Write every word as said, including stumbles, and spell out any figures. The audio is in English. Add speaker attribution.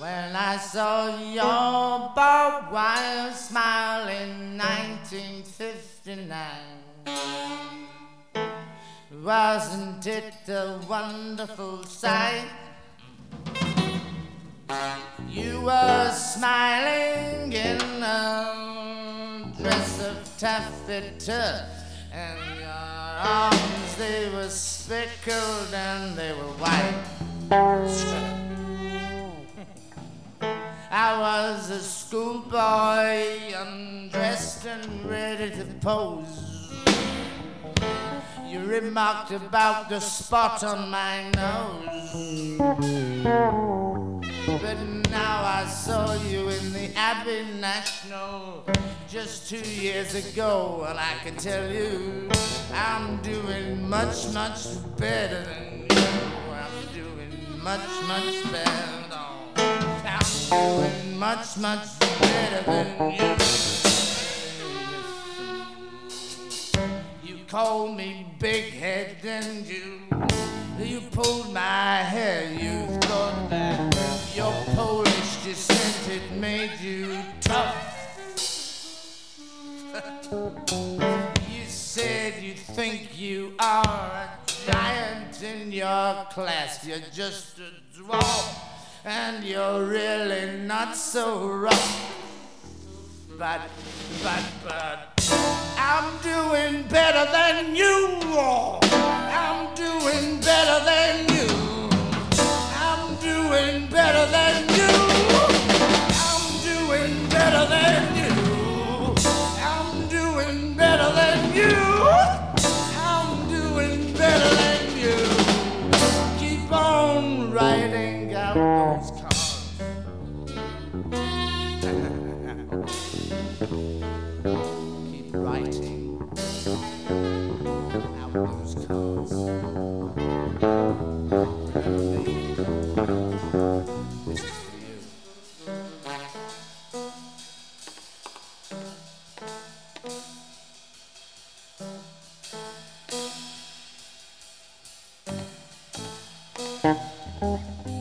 Speaker 1: When I saw your barbed wire smile in nineteen fifty-nine, wasn't it a wonderful sight? You were smiling in a dress of taffeta, and your arms, they were speckled and they were white. I was a schoolboy, undressed and ready to pose. You remarked about the spot on my nose, but now I saw you in the Abbey National just two years ago, and I can tell you I'm doing much, much better than you. I'm doing much, much better. I'm doing much, much better than you. You called me big head, didn't you? You pulled my hair. You thought that your Polish descent had made you tough. You said you think you are a giant in your class. You're just a dwarf, and you're really not so rough. But, but, but, I'm doing better than you. I'm doing better than you. I'm doing better than you. I'm doing better than you. I'm doing better than you. I'm doing better than you. Keep on writing out those cards. Keep writing out those cards. This is for you. Thank you.